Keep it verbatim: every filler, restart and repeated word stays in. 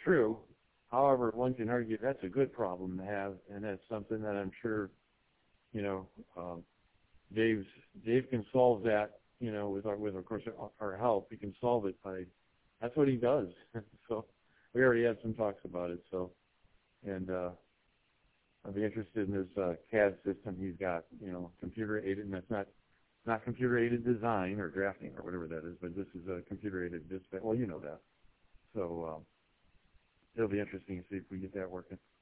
true. However, one can argue that's a good problem to have, and that's something that I'm sure, you know, um, Dave's Dave can solve that, you know, with our with of course our, our help. He can solve it by that's what he does. So we already had some talks about it. So and uh, I'd be interested in his uh, C A D system he's got, you know, computer aided, and that's not not computer aided design or drafting or whatever that is, but this is a computer aided dispatch. Well, you know that. So um, it'll be interesting to see if we get that working.